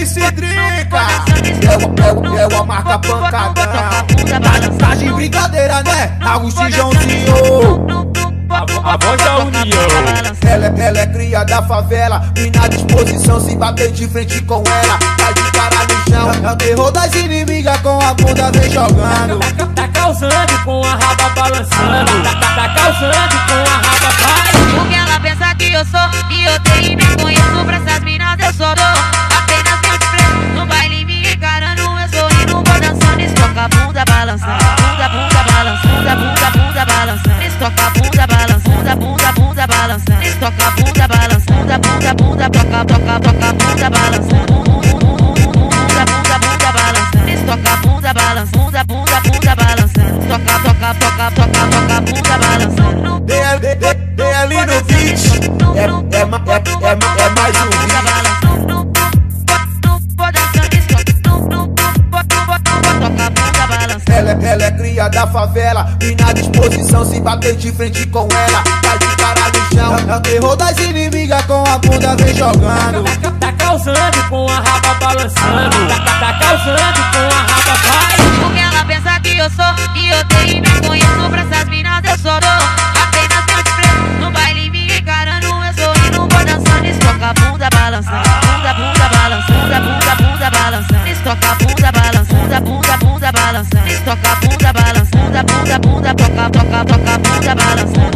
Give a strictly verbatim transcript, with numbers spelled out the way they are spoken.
M C Drica é, é, é uma marca pancadão. Tá de brincadeira, né? Agostinho Joãozinho, A, a voz da união. ela, ela é cria da favela, e na disposição se bater de frente com ela. Tá de cara no chão, é o terror das inimigas, com a bunda vem jogando. Tá, tá causando com a raba balançando. Tá, tá, tá causando com a raba vai. Porque ela pensa que eu sou e eu tenho e me conheço. Pra essas minas eu sou dor. Apenas eu te preço. No baile me encarando, eu sorrindo, vou dançando. Estoca a bunda balançando. Bunda, bunda balançando. Bunda, bunda, bunda balançando. Estoca a bunda balançando. Bunda, bunda, bunda balançando. Estoca a bunda balançando. Bunda, bunda, bunda, toca, toca, toca a bunda balançando. Bunda, bunda, bunda balançando. Estoca a bunda balançando. Bunda, bunda, bunda balançando. Toca, toca, toca, toca, toca a bunda balançando. Tem ali, tem, tem ali no beat, é, é, é, é, é, é mais um beat. Ela, ela é cria da favela, e na disposição se bater de frente com ela. Tá de cara no chão, é o terror das inimigas, com a bunda vem jogando. Tá, tá causando com a raba balançando. Tá, tá, tá causando com a raba vai. Porque ela pensa que eu sou e eu tenho e me conheço. Pra essas minas eu sou dor. Apenas eu te preço. No baile me encarando, eu sorrindo, vou dançando. Estoca a bunda balançando. Bunda, bunda balançando. Bunda, bunda, bunda balançando. Estoca a bunda balançando. Bunda, bunda, bunda balançando. Estoca a bunda balançando. Bunda, bunda, bunda, toca, toca, toca a bunda balançando.